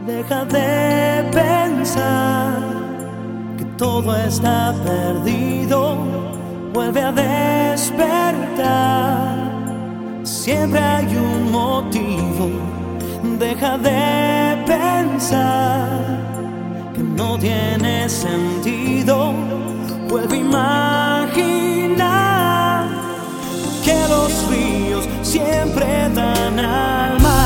Deja de pensar que todo está perdido. Vuelve a despertar. Siempre hay un motivo. Deja de pensar que no tiene sentido. Vuelve a imaginar que los ríos siempre dan al mar.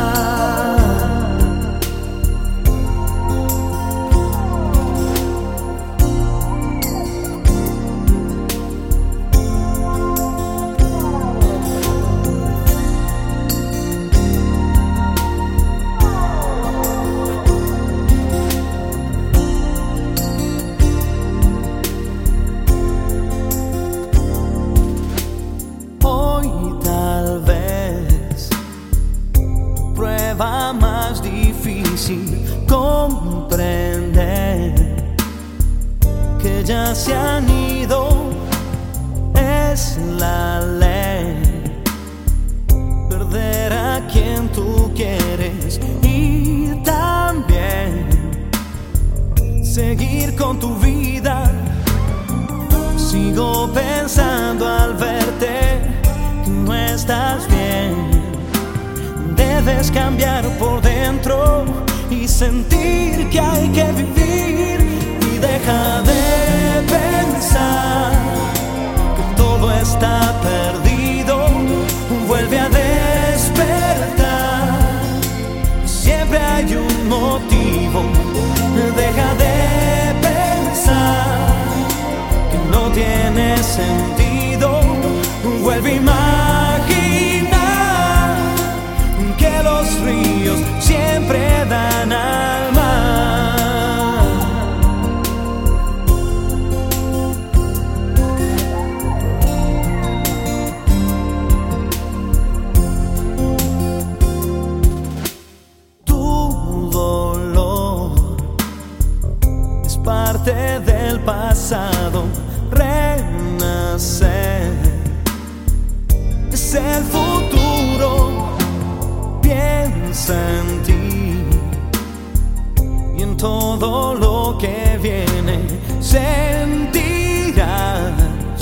Más difícil comprender que ya se han ido, es la ley. Perder a quien tú quieres y también seguir con tu vida. Sigo pensando al verte que no estás bien. Debes cambiar por dentro y sentir que hay que vivir. Y deja de pensar que todo está perdido. Vuelve a despertar. Siempre hay un motivo. Deja de pensar que no tiene sentido. Vuelve a imaginar que los ríos siempre dan al mar. Tu dolor es parte del pasado. Renacer es el futuro. Piensa en ti y en todo lo que viene. Sentirás,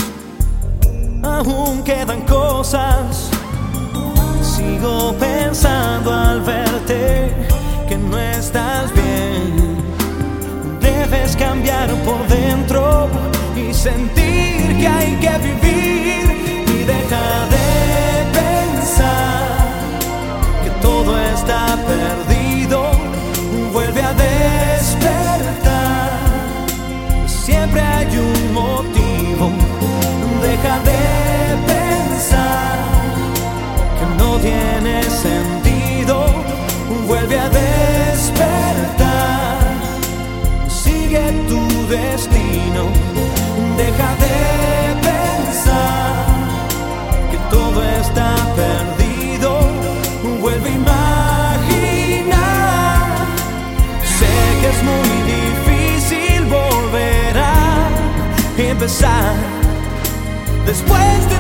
aún quedan cosas. Sigo pensando al verte que no estás bien. Debes cambiar por dentro y sentir que hay que vivir. Y deja de pensar todo está perdido. Vuelve a despertar. Siempre hay un motivo. Deja de pensar que no tiene sentido. Vuelve a despertar. Sigue tu destino. Deja de pensar que todo está perdido. Vuelve a imaginar. Sé que es muy difícil volver a empezar después de